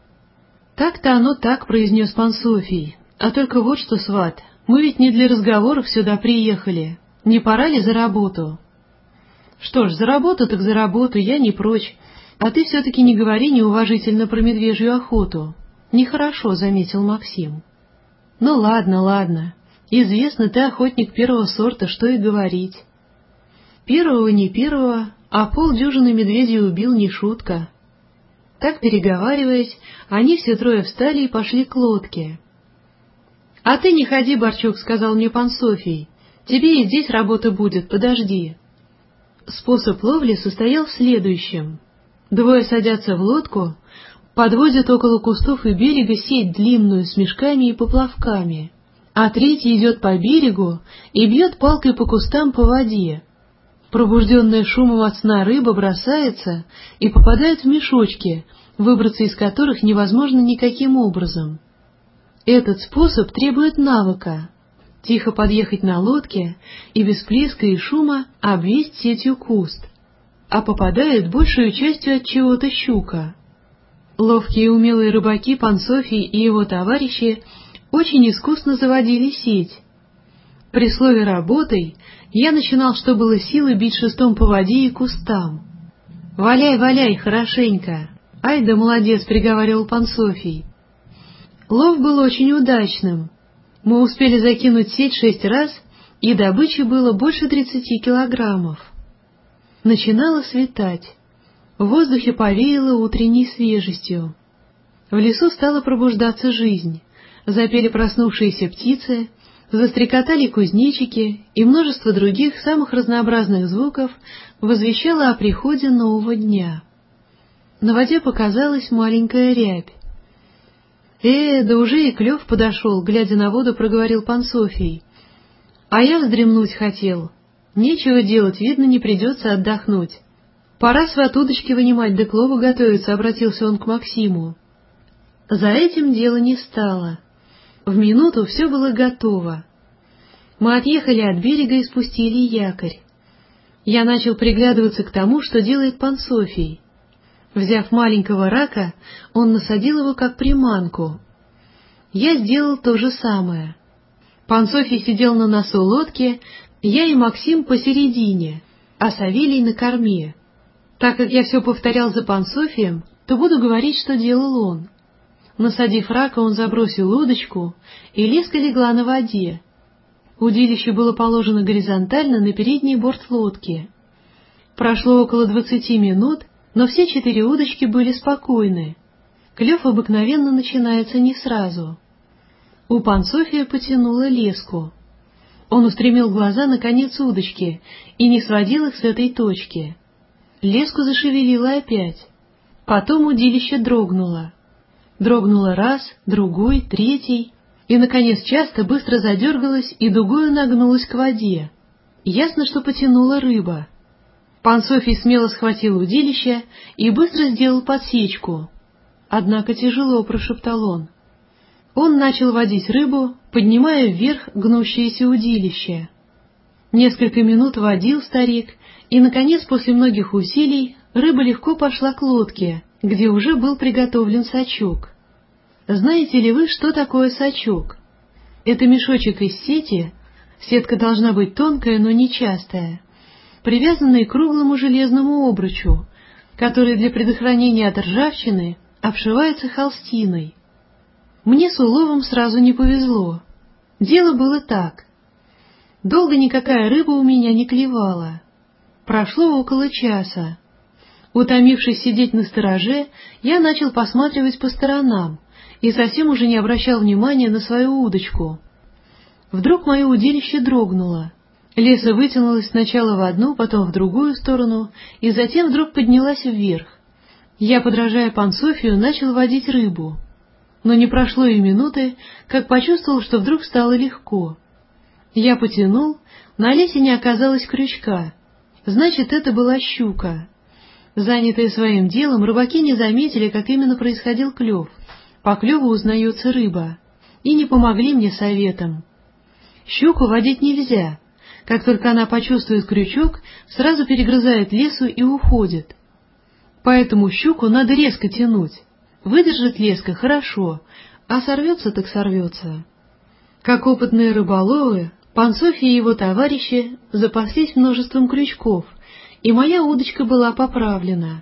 Так-то оно так, произнес пан Софий. А только вот что, сват, мы ведь не для разговоров сюда приехали. Не пора ли за работу? Что ж, за работу так за работу, я не прочь. А ты все-таки не говори неуважительно про медвежью охоту. Нехорошо, заметил Максим. Ну ладно, ладно. Известно, ты охотник первого сорта, что и говорить. Первого не первого, а полдюжины медведей убил не шутка. Так, переговариваясь, они все трое встали и пошли к лодке. — А ты не ходи, Барчук, — сказал мне пан Софий. — Тебе и здесь работа будет, подожди. Способ ловли состоял в следующем. Двое садятся в лодку, подводят около кустов и берега сеть длинную с мешками и поплавками, а третий идет по берегу и бьет палкой по кустам по воде. Пробужденная шумом от сна рыба бросается и попадает в мешочки, выбраться из которых невозможно никаким образом. Этот способ требует навыка. Тихо подъехать на лодке и без плеска и шума обвесть сетью куст, а попадает большую частью от чего-то щука. Ловкие и умелые рыбаки пан Софий и его товарищи очень искусно заводили сеть. При слове «работай» я начинал, что было силы, бить шестом по воде и кустам. «Валяй, валяй, хорошенько! Ай да молодец!» — приговаривал пан Софий. Лов был очень удачным. Мы успели закинуть сеть 6 раз, и добычи было больше 30 килограммов. Начинало светать. В воздухе повеяло утренней свежестью. В лесу стала пробуждаться жизнь. Запели проснувшиеся птицы, застрекотали кузнечики, и множество других самых разнообразных звуков возвещало о приходе нового дня. На воде показалась маленькая рябь. Да уже и клев подошел, глядя на воду, проговорил пан Софий. А я вздремнуть хотел. Нечего делать, видно, не придется отдохнуть. Пора сват удочки вынимать, да к лову готовиться, обратился он к Максиму. За этим дело не стало. В минуту все было готово. Мы отъехали от берега и спустили якорь. Я начал приглядываться к тому, что делает пан Софий. Взяв маленького рака, он насадил его как приманку. Я сделал то же самое. Пан Софий сидел на носу лодки, я и Максим посередине, а Савелий на корме. Так как я все повторял за пан Софием, то буду говорить, что делал он. Насадив рака, он забросил удочку, и леска легла на воде. Удилище было положено горизонтально на передний борт лодки. Прошло около 20 минут, но все 4 удочки были спокойны. Клев обыкновенно начинается не сразу. У пан София потянуло леску. Он устремил глаза на конец удочки и не сводил их с этой точки. Леску зашевелило опять. Потом удилище дрогнуло. Дрогнуло раз, другой, третий, и, наконец, часто быстро задергалась и дугою нагнулась к воде. Ясно, что потянула рыба. Пан Софий смело схватил удилище и быстро сделал подсечку. «Однако тяжело», — прошептал он. Он начал водить рыбу, поднимая вверх гнущееся удилище. Несколько минут водил старик, и, наконец, после многих усилий, рыба легко пошла к лодке, где уже был приготовлен сачок. Знаете ли вы, что такое сачок? Это мешочек из сети, сетка должна быть тонкая, но не частая, привязанный к круглому железному обручу, который для предохранения от ржавчины обшивается холстиной. Мне с уловом сразу не повезло. Дело было так. Долго никакая рыба у меня не клевала. Прошло около часа. Утомившись сидеть на стороже, я начал посматривать по сторонам и совсем уже не обращал внимания на свою удочку. Вдруг мое удилище дрогнуло. Леса вытянулась сначала в одну, потом в другую сторону, и затем вдруг поднялась вверх. Я, подражая Панцофию, начал водить рыбу. Но не прошло и минуты, как почувствовал, что вдруг стало легко. Я потянул, на лесе не оказалось крючка. Значит, это была щука. Занятые своим делом, рыбаки не заметили, как именно происходил клев. По клеву узнается рыба. И не помогли мне советом. Щуку водить нельзя. Как только она почувствует крючок, сразу перегрызает лесу и уходит. Поэтому щуку надо резко тянуть. Выдержит леска — хорошо, а сорвется так сорвется. Как опытные рыболовы, Панцофий и его товарищи запаслись множеством крючков, и моя удочка была поправлена.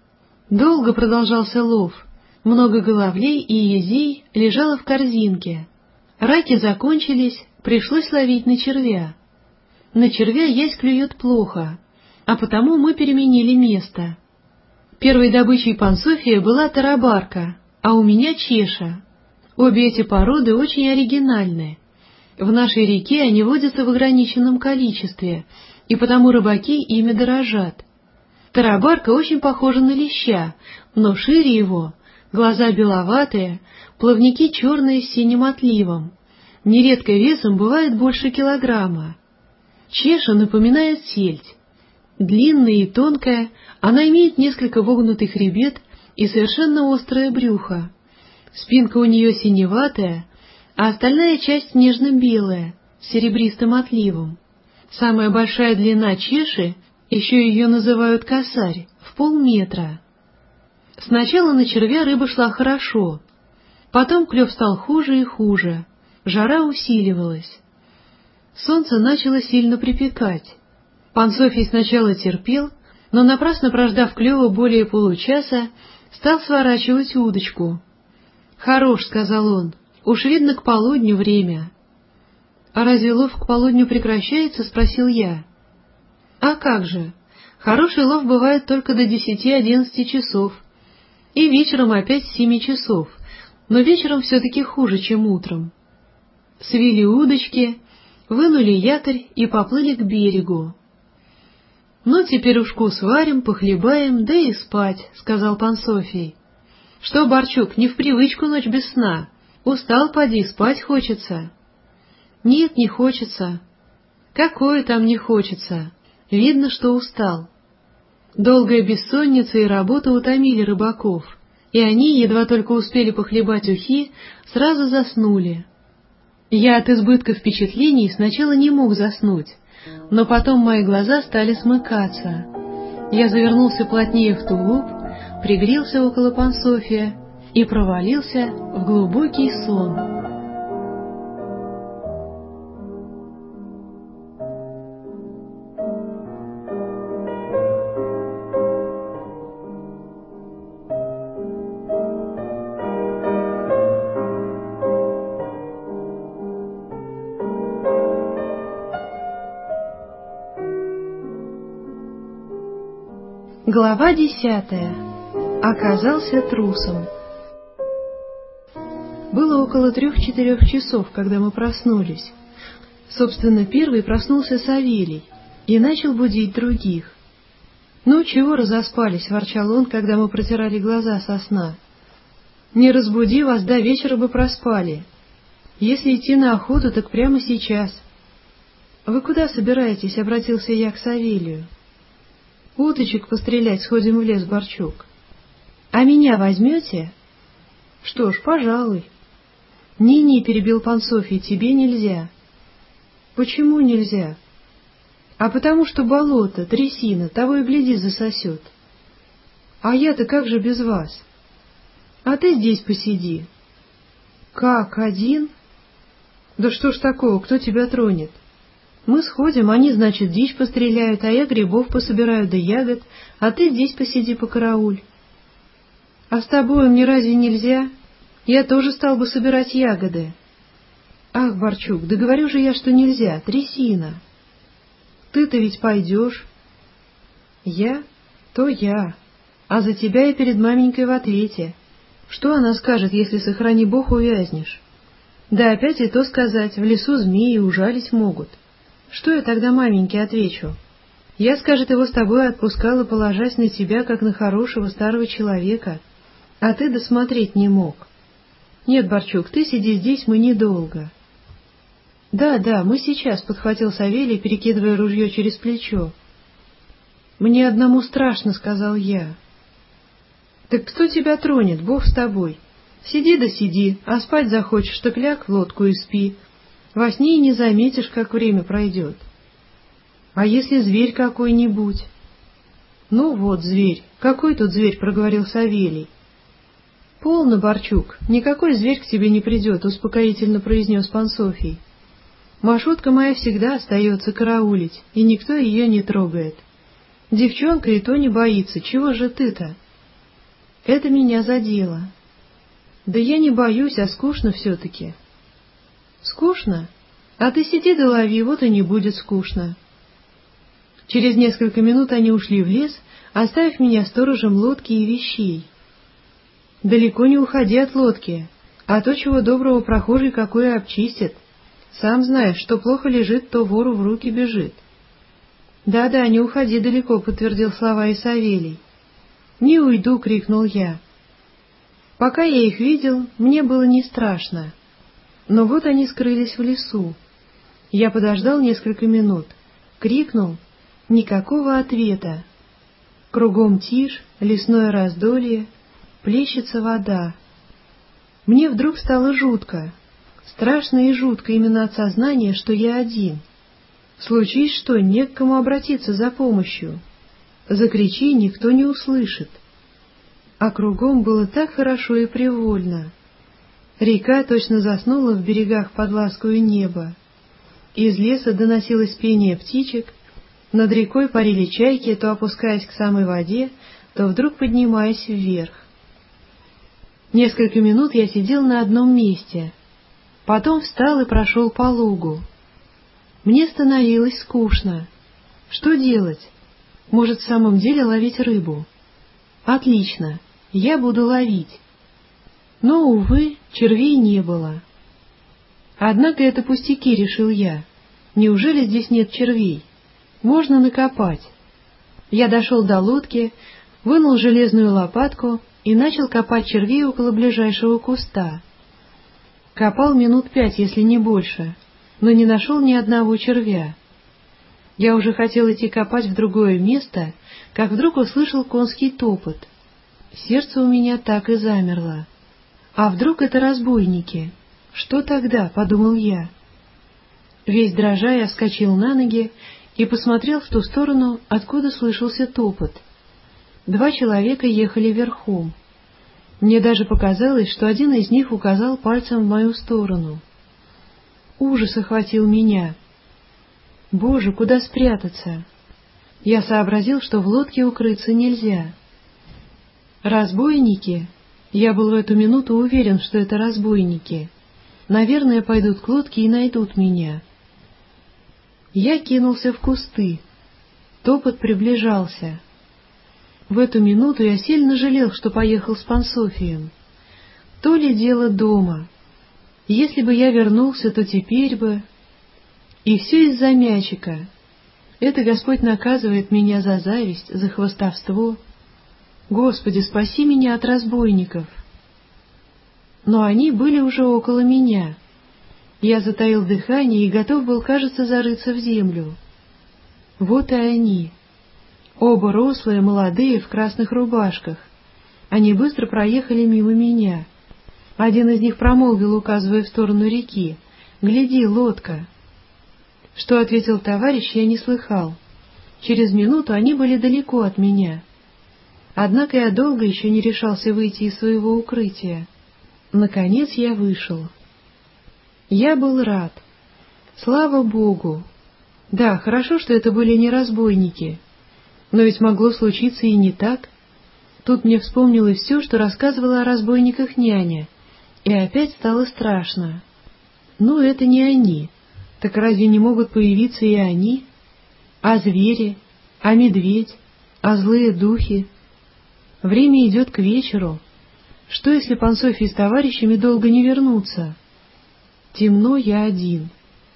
Долго продолжался лов. Много головлей и езей лежало в корзинке. Раки закончились, пришлось ловить на червя. На червя есть клюет плохо, а потому мы переменили место. Первой добычей Панцофия была тарабарка, а у меня чеша. Обе эти породы очень оригинальны. В нашей реке они водятся в ограниченном количестве, и потому рыбаки ими дорожат. Тарабарка очень похожа на леща, но шире его, глаза беловатые, плавники черные с синим отливом. Нередко весом бывает больше килограмма. Чеша напоминает сельдь. Длинная и тонкая, она имеет несколько вогнутый хребет и совершенно острое брюхо. Спинка у нее синеватая, а остальная часть нежно-белая, с серебристым отливом. Самая большая длина чеши, еще ее называют косарь, в полметра. Сначала на червя рыба шла хорошо, потом клев стал хуже и хуже, жара усиливалась. Солнце начало сильно припекать. Панцофий сначала терпел, но, напрасно прождав клёва более получаса, стал сворачивать удочку. «Хорош», — сказал он, — «уж видно к полудню время». «А разве лов к полудню прекращается?» — спросил я. «А как же? Хороший лов бывает только до 10-11 часов, и вечером опять с 7 часов, но вечером все-таки хуже, чем утром». Свили удочки, вынули якорь и поплыли к берегу. «Ну, теперь ушку сварим, похлебаем, да и спать», — сказал Панцофий. «Что, Барчук, не в привычку ночь без сна? Устал, поди, спать хочется». «Нет, не хочется». «Какое там не хочется? Видно, что устал». Долгая бессонница и работа утомили рыбаков, и они, едва только успели похлебать ухи, сразу заснули. Я от избытка впечатлений сначала не мог заснуть, но потом мои глаза стали смыкаться. Я завернулся плотнее в тулуп, пригрелся около Панцофия и провалился в глубокий сон. Глава 10. Оказался трусом. Было около 3-4 часов, когда мы проснулись. Собственно, первый проснулся Савелий и начал будить других. «Ну, чего разоспались?» — ворчал он, когда мы протирали глаза со сна. «Не разбуди вас, до вечера бы проспали. Если идти на охоту, так прямо сейчас». «Вы куда собираетесь?» — обратился я к Савелию. «Уточек пострелять, сходим в лес, Барчук». «А меня возьмете?» «Что ж, пожалуй». «Не-не», — перебил Панцофий, — «тебе нельзя». «Почему нельзя?» А потому что болото, трясина, того и гляди засосет. А я-то как же без вас? А ты здесь посиди. Как, один? Да что ж такого, кто тебя тронет? Мы сходим, они, значит, дичь постреляют, а я грибов пособираю да ягод, а ты здесь посиди покарауль. А с тобой мне разве нельзя? Я тоже стал бы собирать ягоды. Ах, Барчук, да говорю же я, что нельзя, трясина. Ты-то ведь пойдешь. Я? То я. А за тебя я перед маменькой в ответе. Что она скажет, если, сохрани Бог, увязнешь? Да опять и то сказать, в лесу змеи ужалить могут. Что я тогда маменьке отвечу? Я, скажет, его с тобой отпускала, положась на тебя, как на хорошего старого человека, а ты досмотреть не мог. Нет, Барчук, ты сиди здесь, мы недолго. Да, мы сейчас, — подхватил Савелий, перекидывая ружье через плечо. Мне одному страшно, — сказал я. Так кто тебя тронет, Бог с тобой? Сиди да сиди, а спать захочешь, так ляг в лодку и спи. Во сне и не заметишь, как время пройдет. А если зверь какой-нибудь? Ну вот, зверь. Какой тут зверь, — проговорил Савелий. Полно, Барчук, никакой зверь к тебе не придет, — успокоительно произнес Пансофий. Машутка моя всегда остается караулить, и никто ее не трогает. Девчонка и то не боится, чего же ты-то? Это меня задело. Да я не боюсь, а скучно все-таки. Скучно? А ты сиди да лови, вот и не будет скучно. Через несколько минут они ушли в лес, оставив меня сторожем лодки и вещей. Далеко не уходи от лодки, а то, чего доброго, прохожий какое обчистит. Сам знаешь, что плохо лежит, то вору в руки бежит. Да, не уходи далеко, — подтвердил слова и Савелий. Не уйду, — крикнул я. Пока я их видел, мне было не страшно. Но вот они скрылись в лесу. Я подождал несколько минут, крикнул — никакого ответа. Кругом тишь, лесное раздолье, плещется вода. Мне вдруг стало жутко, страшно и жутко именно от сознания, что я один. Случись что, не к кому обратиться за помощью. Закричи, никто не услышит. А кругом было так хорошо и привольно. Река точно заснула в берегах под ласкою неба. Из леса доносилось пение птичек, над рекой парили чайки, то опускаясь к самой воде, то вдруг поднимаясь вверх. Несколько минут я сидел на одном месте, потом встал и прошел по лугу. Мне становилось скучно. Что делать? Может, в самом деле ловить рыбу? Отлично, я буду ловить. Но, увы, червей не было. Однако это пустяки, решил я. Неужели здесь нет червей? Можно накопать. Я дошел до лодки, вынул железную лопатку и начал копать червей около ближайшего куста. Копал минут 5, если не больше, но не нашел ни одного червя. Я уже хотел идти копать в другое место, как вдруг услышал конский топот. Сердце у меня так и замерло. А вдруг это разбойники? Что тогда, — подумал я. Весь дрожа я вскочил на ноги и посмотрел в ту сторону, откуда слышался топот. 2 человека ехали верхом. Мне даже показалось, что один из них указал пальцем в мою сторону. Ужас охватил меня. Боже, куда спрятаться? Я сообразил, что в лодке укрыться нельзя. Разбойники? Я был в эту минуту уверен, что это разбойники. Наверное, пойдут к лодке и найдут меня. Я кинулся в кусты. Топот приближался. В эту минуту я сильно жалел, что поехал с Пансофием. То ли дело дома. Если бы я вернулся, то теперь бы... И все из-за мячика. Это Господь наказывает меня за зависть, за хвастовство. Господи, спаси меня от разбойников. Но они были уже около меня. Я затаил дыхание и готов был, кажется, зарыться в землю. Вот и они. Оба рослые, молодые, в красных рубашках. Они быстро проехали мимо меня. Один из них промолвил, указывая в сторону реки: «Гляди, лодка». Что ответил товарищ, я не слыхал. Через минуту они были далеко от меня. Однако я долго еще не решался выйти из своего укрытия. Наконец я вышел. Я был рад. Слава Богу! Да, хорошо, что это были не разбойники. Но ведь могло случиться и не так. Тут мне вспомнилось все, что рассказывала о разбойниках няня, и опять стало страшно. Ну, это не они. Так разве не могут появиться и они? А звери? А медведь? А злые духи? Время идет к вечеру. Что, если Пансофий с товарищами долго не вернутся? Темно, я один.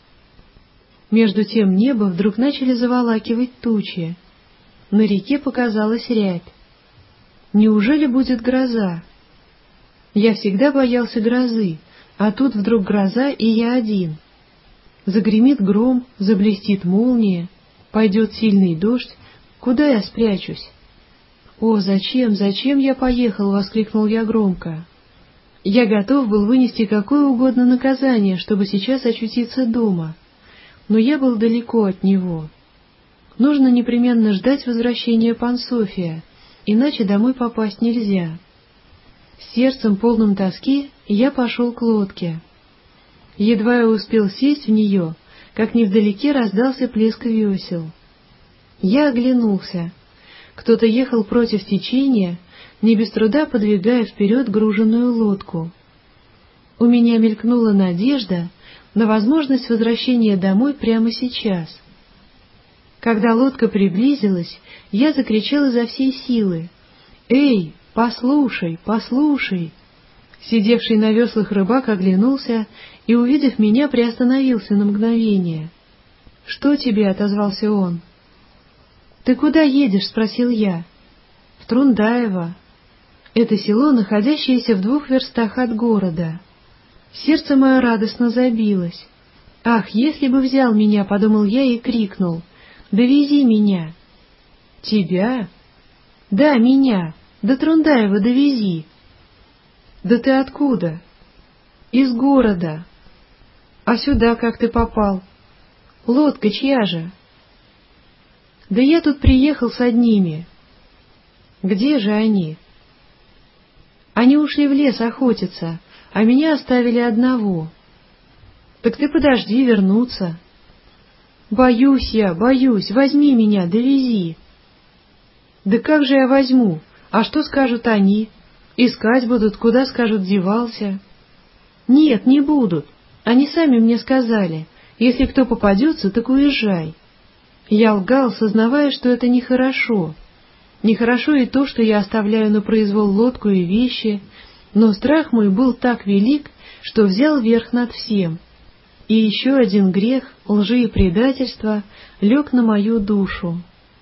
Между тем небо вдруг начали заволакивать тучи. На реке показалась рябь. Неужели будет гроза? Я всегда боялся грозы, а тут вдруг гроза, и я один. Загремит гром, заблестит молния, пойдет сильный дождь. Куда я спрячусь? «О, зачем я поехал?» — воскликнул я громко. Я готов был вынести какое угодно наказание, чтобы сейчас очутиться дома, но я был далеко от него. Нужно непременно ждать возвращения Пансофия, иначе домой попасть нельзя. С сердцем полным тоски я пошел к лодке. Едва я успел сесть в нее, как невдалеке раздался плеск весел. Я оглянулся. Кто-то ехал против течения, не без труда подвигая вперед груженную лодку. У меня мелькнула надежда на возможность возвращения домой прямо сейчас. Когда лодка приблизилась, я закричал изо всей силы: «Эй, послушай, послушай!» Сидевший на веслах рыбак оглянулся и, увидев меня, приостановился на мгновение. «Что тебе?» — отозвался он. «Ты куда едешь?» — спросил я. «В Трундаево. Это село, находящееся в 2 верстах от города». Сердце мое радостно забилось. «Ах, если бы взял меня!» — подумал я и крикнул: «Довези меня!» «Тебя?» «Да, меня! До Трундаева довези!» «Да ты откуда?» «Из города». «А сюда как ты попал?» «Лодка чья же?» «Да я тут приехал с одними». «Где же они?» «Они ушли в лес охотиться, а меня оставили одного». «Так ты подожди, вернуться». «Боюсь я, боюсь, возьми меня, довези». «Да как же я возьму? А что скажут они? Искать будут, куда, скажут, девался». «Нет, не будут. Они сами мне сказали: если кто попадется, так уезжай». Я лгал, сознавая, что это нехорошо. Нехорошо и то, что я оставляю на произвол лодку и вещи, но страх мой был так велик, что взял верх над всем. И еще один грех, лжи и предательства, лег на мою душу.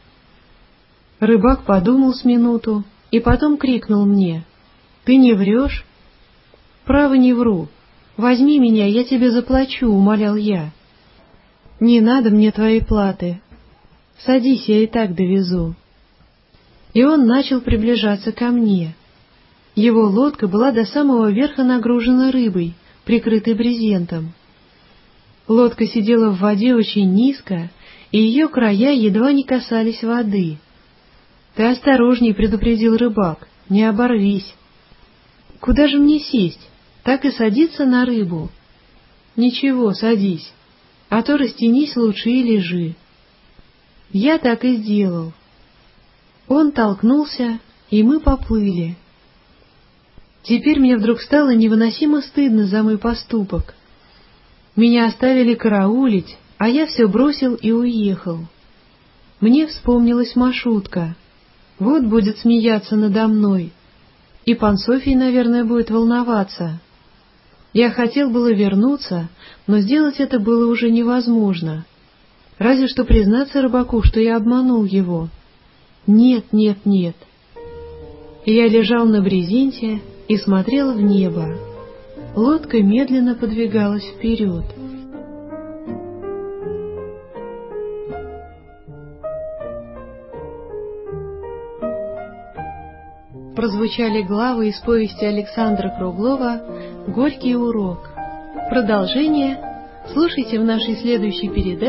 Рыбак подумал с минуту и потом крикнул мне: «Ты не врешь?» «Право, не вру. Возьми меня, я тебе заплачу», — умолял я. «Не надо мне твоей платы. Садись, я и так довезу». И он начал приближаться ко мне. Его лодка была до самого верха нагружена рыбой, прикрытой брезентом. Лодка сидела в воде очень низко, и ее края едва не касались воды. «Ты осторожней», — предупредил рыбак, — «не оборвись». «Куда же мне сесть? Так и садиться на рыбу?» «Ничего, садись, а то растянись лучше и лежи». Я так и сделал. Он толкнулся, и мы поплыли. Теперь мне вдруг стало невыносимо стыдно за мой поступок. Меня оставили караулить, а я все бросил и уехал. Мне вспомнилась Машутка. Вот будет смеяться надо мной. И Пансофий, наверное, будет волноваться. Я хотел было вернуться, но сделать это было уже невозможно. Разве что признаться рыбаку, что я обманул его. Нет, нет, нет. Я лежал на брезенте и смотрел в небо. Лодка медленно подвигалась вперед. Прозвучали главы из повести Александра Круглова «Горький урок». Продолжение слушайте в нашей следующей передаче